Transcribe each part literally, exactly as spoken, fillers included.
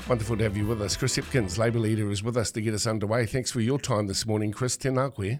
Wonderful to have you with us. Chris Hipkins, Labour leader, is with us to get us underway. Thanks for your time this morning, Chris. Tēnā koe.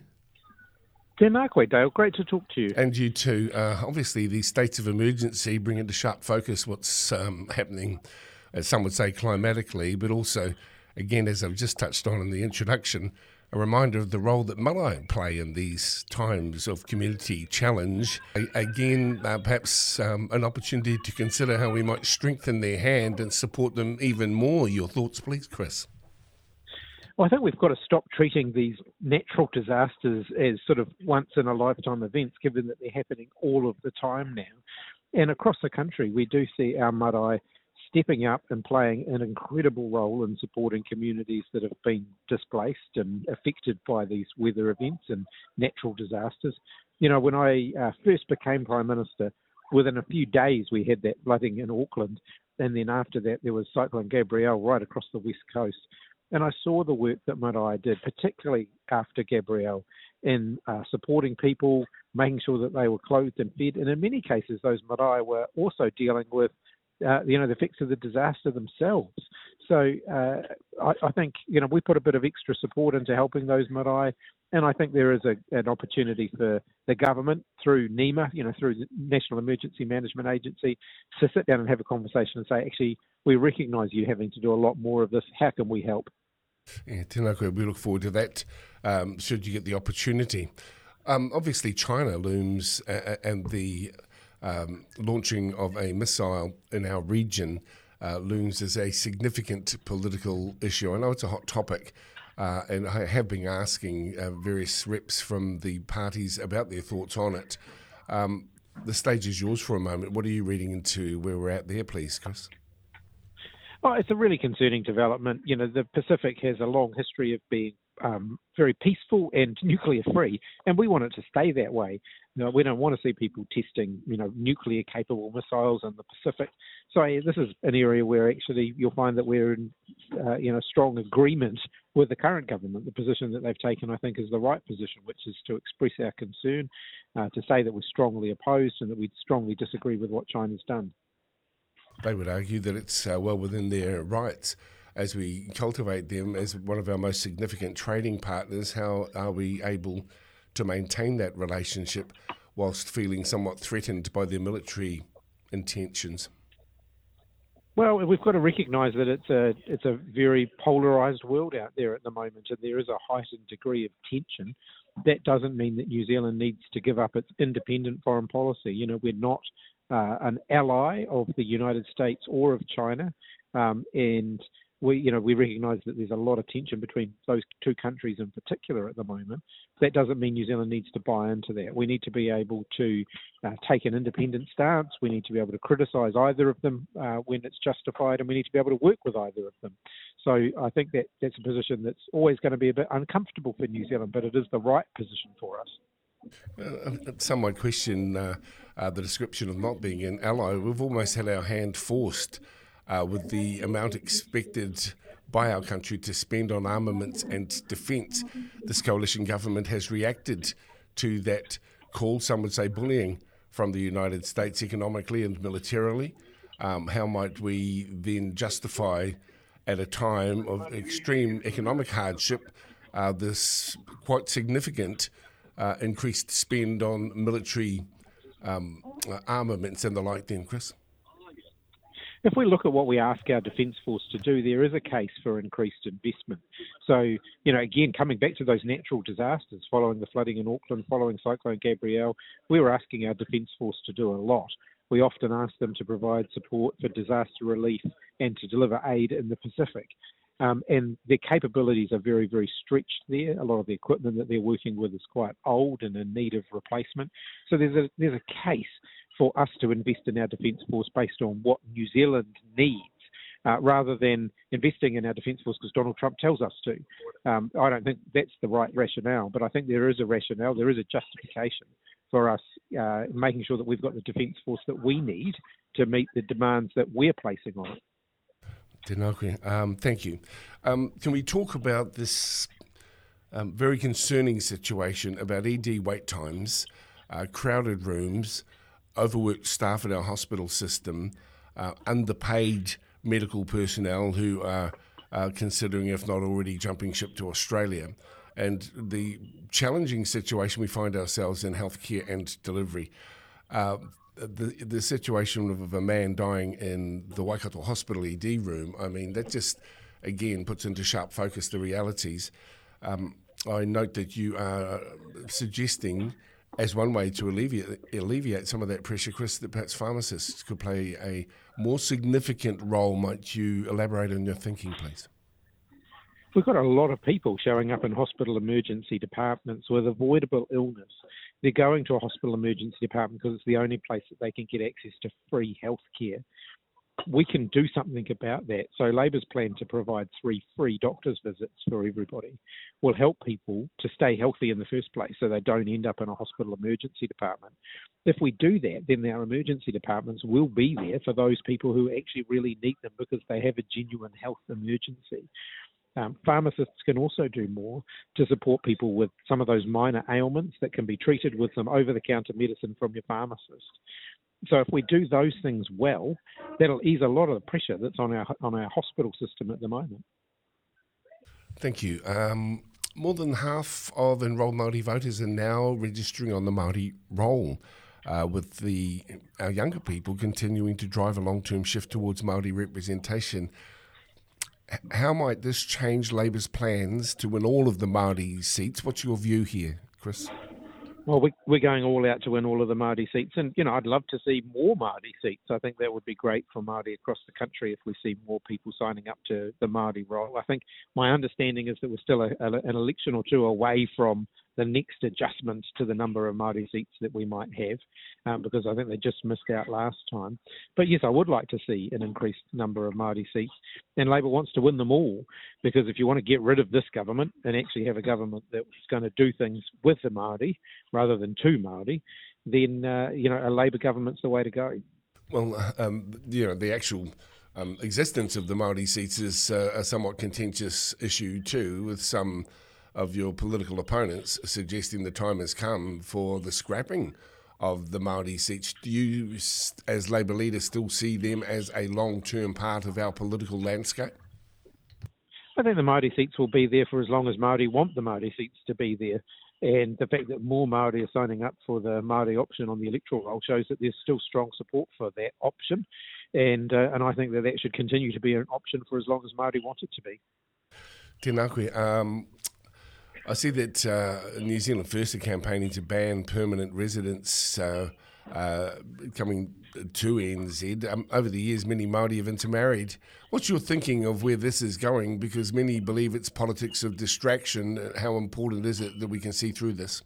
Tēnā koe, Dale. Great to talk to you. And you too. Uh, obviously, these states of emergency bring into sharp focus what's um, happening, as some would say, climatically, but also, again, as I've just touched on in the introduction, a reminder of the role that marae play in these times of community challenge. A- again, uh, perhaps um, an opportunity to consider how we might strengthen their hand and support them even more. Your thoughts, please, Chris? Well, I think we've got to stop treating these natural disasters as sort of once-in-a-lifetime events, given that they're happening all of the time now. And across the country, we do see our marae stepping up and playing an incredible role in supporting communities that have been displaced and affected by these weather events and natural disasters. You know, when I uh, first became Prime Minister, within a few days we had that flooding in Auckland, and then after that there was Cyclone Gabrielle right across the west coast. And I saw the work that Marae did, particularly after Gabrielle, in uh, supporting people, making sure that they were clothed and fed. And in many cases, those Marae were also dealing with Uh, you know, the effects of the disaster themselves. So uh, I, I think, you know, we put a bit of extra support into helping those marae, and I think there is a, an opportunity for the government through NEMA, you know, through the National Emergency Management Agency, to sit down and have a conversation and say, actually, we recognise you having to do a lot more of this. How can we help? Yeah, tēnā koe, we look forward to that, um, should you get the opportunity. Um, obviously, China looms uh, and the Um, launching of a missile in our region uh, looms as a significant political issue. I know it's a hot topic, uh, and I have been asking uh, various reps from the parties about their thoughts on it. Um, the stage is yours for a moment. What are you reading into where we're at there, please, Chris? Oh, it's a really concerning development. You know, the Pacific has a long history of being um, very peaceful and nuclear-free, and we want it to stay that way. You know, we don't want to see people testing, you know, nuclear-capable missiles in the Pacific. So yeah, this is an area where actually you'll find that we're in, uh, you know, strong agreement with the current government. The position that they've taken, I think, is the right position, which is to express our concern, uh, to say that we're strongly opposed and that we strongly disagree with what China's done. They would argue that it's uh, well within their rights as we cultivate them as one of our most significant trading partners. How are we able to maintain that relationship whilst feeling somewhat threatened by their military intentions? Well, we've got to recognise that it's a it's a very polarised world out there at the moment, and there is a heightened degree of tension. That doesn't mean that New Zealand needs to give up its independent foreign policy. You know, we're not uh, an ally of the United States or of China, um, and we, you know, we recognise that there's a lot of tension between those two countries in particular at the moment. That doesn't mean New Zealand needs to buy into that. We need to be able to uh, take an independent stance. We need to be able to criticise either of them uh, when it's justified, and we need to be able to work with either of them. So I think that that's a position that's always going to be a bit uncomfortable for New Zealand, but it is the right position for us. Uh, some might question uh, uh, the description of not being an ally. We've almost had our hand forced Uh, with the amount expected by our country to spend on armaments and defence. This coalition government has reacted to that call, some would say bullying, from the United States economically and militarily. Um, how might we then justify, at a time of extreme economic hardship, uh, this quite significant uh, increased spend on military um, uh, armaments and the like then, Chris? If we look at what we ask our Defence Force to do, there is a case for increased investment. So, you know, again, coming back to those natural disasters, following the flooding in Auckland, following Cyclone Gabrielle, we were asking our Defence Force to do a lot. We often ask them to provide support for disaster relief and to deliver aid in the Pacific. Um, and their capabilities are very, very stretched there. A lot of the equipment that they're working with is quite old and in need of replacement. So there's a there's a case for us to invest in our Defence Force based on what New Zealand needs, uh, rather than investing in our Defence Force because Donald Trump tells us to. Um, I don't think that's the right rationale, but I think there is a rationale, there is a justification for us uh, making sure that we've got the Defence Force that we need to meet the demands that we're placing on it. Tēnā koe. Um, thank you. Um, can we talk about this um, very concerning situation about E D wait times, uh, crowded rooms, overworked staff at our hospital system, uh, underpaid medical personnel who are uh, considering, if not already, jumping ship to Australia, and the challenging situation we find ourselves in healthcare and delivery. Uh, the the situation of a man dying in the Waikato Hospital E D room, I mean, that just, again, puts into sharp focus the realities. Um, I note that you are suggesting, as one way to alleviate, alleviate some of that pressure, Chris, that perhaps pharmacists could play a more significant role. Might you elaborate on your thinking, please? We've got a lot of people showing up in hospital emergency departments with avoidable illness. They're going to a hospital emergency department because it's the only place that they can get access to free health care. We can do something about that. So Labor's plan to provide three free doctor's visits for everybody will help people to stay healthy in the first place so they don't end up in a hospital emergency department. If we do that, then our emergency departments will be there for those people who actually really need them because they have a genuine health emergency. Um, pharmacists can also do more to support people with some of those minor ailments that can be treated with some over-the-counter medicine from your pharmacist. So if we do those things well, that'll ease a lot of the pressure that's on our on our hospital system at the moment. Thank you. Um, more than half of enrolled Māori voters are now registering on the Māori roll, uh, with the our younger people continuing to drive a long-term shift towards Māori representation. How might this change Labor's plans to win all of the Māori seats? What's your view here, Chris? Well, we, we're going all out to win all of the Māori seats. And, you know, I'd love to see more Māori seats. I think that would be great for Māori across the country if we see more people signing up to the Māori role. I think my understanding is that we're still a, a, an election or two away from the next adjustment to the number of Māori seats that we might have, um, because I think they just missed out last time. But yes, I would like to see an increased number of Māori seats, and Labor wants to win them all, because if you want to get rid of this government and actually have a government that's going to do things with the Māori rather than to Māori, then uh, you know a Labor government's the way to go. Well, um, you know, the actual um, existence of the Māori seats is uh, a somewhat contentious issue too, with some of your political opponents suggesting the time has come for the scrapping of the Māori seats. Do you, as Labour leader, still see them as a long-term part of our political landscape? I think the Māori seats will be there for as long as Māori want the Māori seats to be there. And the fact that more Māori are signing up for the Māori option on the electoral roll shows that there's still strong support for that option. And uh, and I think that that should continue to be an option for as long as Māori want it to be. Tēnā koe. Um, I see that uh, New Zealand First are campaigning to ban permanent residents uh, uh, coming to N Z. Um, over the years, many Māori have intermarried. What's your thinking of where this is going? Because many believe it's politics of distraction. How important is it that we can see through this?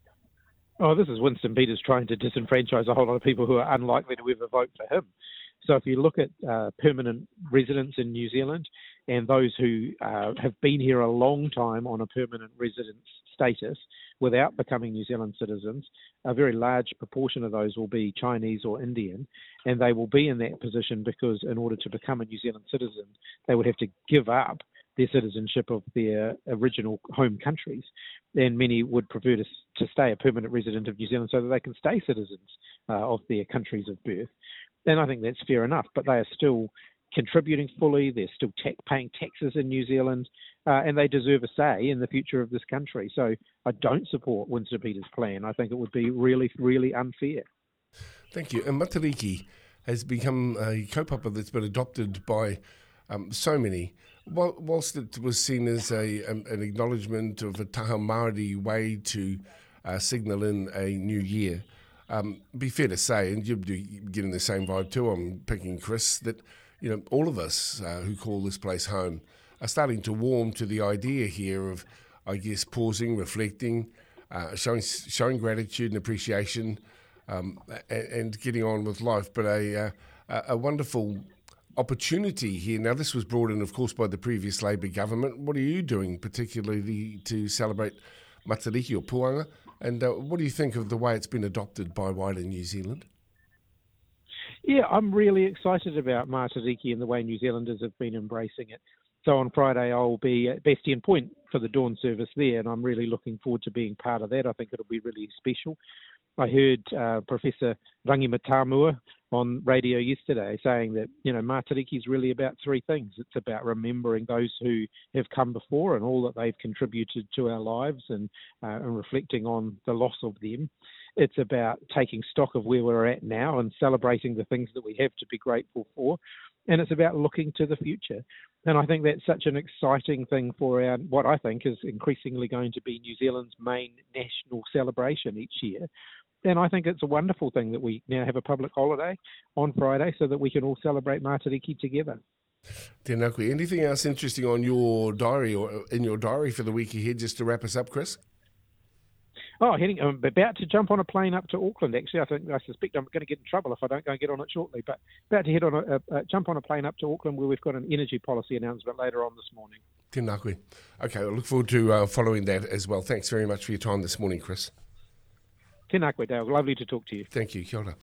Oh, this is Winston Peters trying to disenfranchise a whole lot of people who are unlikely to ever vote for him. So if you look at uh, permanent residents in New Zealand and those who uh, have been here a long time on a permanent residence status without becoming New Zealand citizens, a very large proportion of those will be Chinese or Indian, and they will be in that position because in order to become a New Zealand citizen, they would have to give up their citizenship of their original home countries, and many would prefer to, to stay a permanent resident of New Zealand so that they can stay citizens uh, of their countries of birth. And I think that's fair enough, but they are still contributing fully, they're still ta- paying taxes in New Zealand, uh, and they deserve a say in the future of this country. So I don't support Winston Peters' plan. I think it would be really, really unfair. Thank you. And Matariki has become a kaupapa that's been adopted by um, so many. Whilst it was seen as a, um, an acknowledgement of a taha Māori way to uh, signal in a new year, Um, be fair to say, and you're getting the same vibe too, I'm picking Chris, that you know all of us uh, who call this place home are starting to warm to the idea here of, I guess, pausing, reflecting, uh, showing showing gratitude and appreciation, um, and, and getting on with life. But a, uh, a wonderful opportunity here. Now, this was brought in, of course, by the previous Labour government. What are you doing particularly to celebrate Matariki or Puanga? And uh, what do you think of the way it's been adopted by wider New Zealand? Yeah, I'm really excited about Matariki and the way New Zealanders have been embracing it. So on Friday, I'll be at Bastion Point for the dawn service there, and I'm really looking forward to being part of that. I think it'll be really special. I heard uh, Professor Rangi Matamua on radio yesterday saying that, you know, Matariki is really about three things. It's about remembering those who have come before and all that they've contributed to our lives, and, uh, and reflecting on the loss of them. It's about taking stock of where we're at now and celebrating the things that we have to be grateful for. And it's about looking to the future. And I think that's such an exciting thing for our, what I think is increasingly going to be New Zealand's main national celebration each year. And I think it's a wonderful thing that we now have a public holiday on Friday so that we can all celebrate Matariki together. Tēnā koe. Anything else interesting on your diary or in your diary for the week ahead, just to wrap us up, Chris? Oh, heading, I'm about to jump on a plane up to Auckland, actually. I think I suspect I'm going to get in trouble if I don't go and get on it shortly. But about to head on a, a, a jump on a plane up to Auckland, where we've got an energy policy announcement later on this morning. Tēnā koe. Okay, I we'll look forward to uh, following that as well. Thanks very much for your time this morning, Chris. Tēnā koe, Dale. Lovely to talk to you. Thank you. Kia ora.